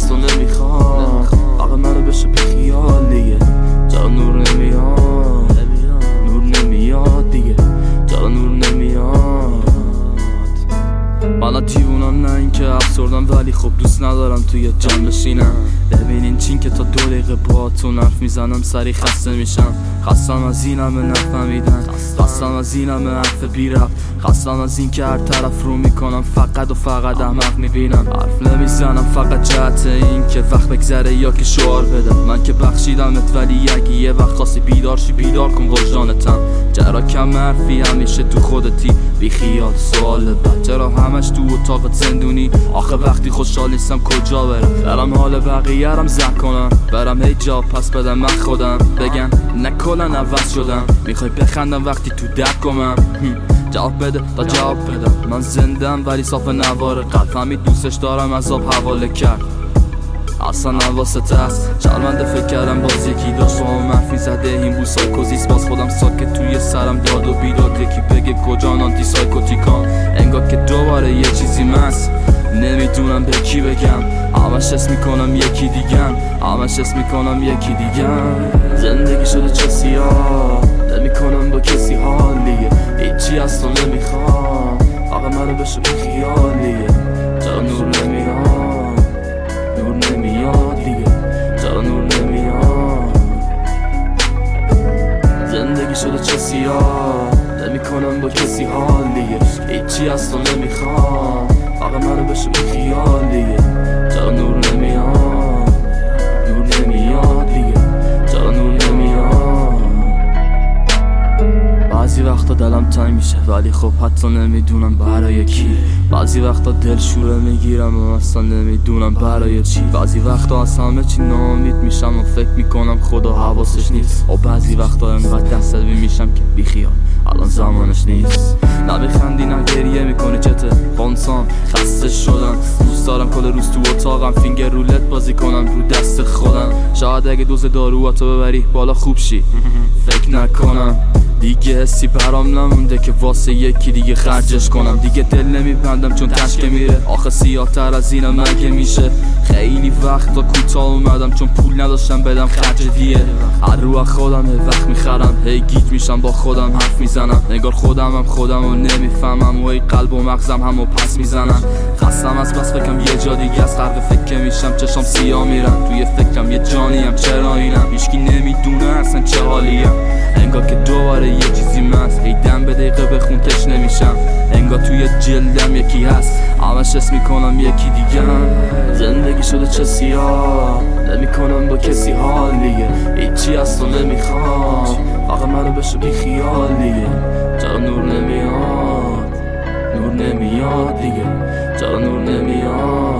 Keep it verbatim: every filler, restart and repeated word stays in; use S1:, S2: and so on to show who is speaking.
S1: از تو نمیخوام، فقط منو بشه بی خیال دیگه. چرا نور نمیاد، نور نمیاد دیگه، چرا نور نمیاد. من دیوونم نه اینکه افسردم، ولی خب دوست ندارم توی جمع بشینم. ببینین چین که تا دو دقیقه با تو نرف میزنم سری خسته میشم. خستم از این همه نفهمیدن، خستم از این همه حرف بی ربط، خستم از این که هر طرف رو میکنم فقط و فقط احمق میبینم. حرف نمیزنم فقط جهت این که وقت بگذره یا که شعار بدم. من که بخشیدمت ولی اگه یه وقت خواستی بیدار شی بیدار کن وجدانتم. چرا کم حرفی همیشه تو خودتی بی خیال؟ سوال بعد چرا همش تو اتاقت زندونی؟ آخه وقتی خوشحال نیستم کجا برم؟ برم حال بقیه رم زن کنم، برم هی جا پس بدم من خودم بگن نکنن عوض شدم. میخوای بخندم وقتی تو درد کنم؟ جواب بده تا جواب بدم. من زندم ولی صاف نوار قلب، فهمید دوستش دارم عذاب حواله کرد. اصلا نواسته است شرمنده فکر کردم باز یکی داشت و هم منفی زده این بو سایکوزیست. باز خودم ساکت توی سرم داد و بیداد، یکی بگه کجا آنتی سایکوتیکان. انگار که دوباره یه چیزی مست، نمیدونم به کی بگم. همش اسم میکنم یکی دیگم، همش اسم میکنم یکی دیگم. زندگی شده چه سیاه، نمیکنم با کسی حال دیگه. هیچی از تو نمیخوام، فقط منو بشه بی خیال دیگه. چرا نور نمیاد، نور نمیاد دیگه، چرا نور نمیاد. زندگی شده چه سیاه، نمیکنم با کسی حال دیگه. هیچی از تو نمیخوام، فقط منو بشه بی خیال دیگه. چرا نور نمیاد، نور نمیاد دیگه، چرا نور نمیاد. بعضی وقتا دلم تنگ میشه ولی خب حتی نمیدونم برای کی. بعضی وقتا دل شوره میگیرم و اصلا نمیدونم برای چی. بعضی وقتا از همه چی ناامید میشم و فکر میکنم خدا حواسش نیست. و بعضی وقتا انقدر عصبی میشم که بیخیال الان زمانش نیست. نمیخندی نه گریه میکنی چته خونسام، خسته شدم. دوست دارم کل روز تو اتاقم فینگر رولت بازی کنم رو دست خودم. شاید اگه دوز دارو تو ببری بالا خوب شی، فکر نکنم دیگه حسی برام نمونده که واسه یکی دیگه خرجش کنم. دیگه دل نمیبندم چون تشکه میره، آخه سیاه تر از اینم مگه میشه. خیلی وقتا کوتاه اومدم چون پول نداشتم بدم خرج دیه. هر رو خودم هی وقت میخرم، هی گیج میشم با خودم حرف میزنم. نگار خودم هم خودم رو نمیفهمم و ای قلب و مغزم همو پس میزنم. خستم از بس فکرم یه جا دیگه از غرق فکر میشم، چشام سیاه میرم توی فکرم یه جانیم. چرا اینم هیچکی نمیدونه اصلا چه حالیم. انگار که دوباره یه چیزی مست، هی دم به دقیقه بخون تشنه نمیشم. انگار توی جلدم یکی هست، همش اسم میکنم یکی دیگم. زندگی شده چه سیاه، نمیکنم با کسی حال دیگه. هیچی از تو نمیخوام، فقط منو بشه بی خیال دیگه. چرا نور نمیاد، نور نمیاد دیگه، چرا نور نمیاد.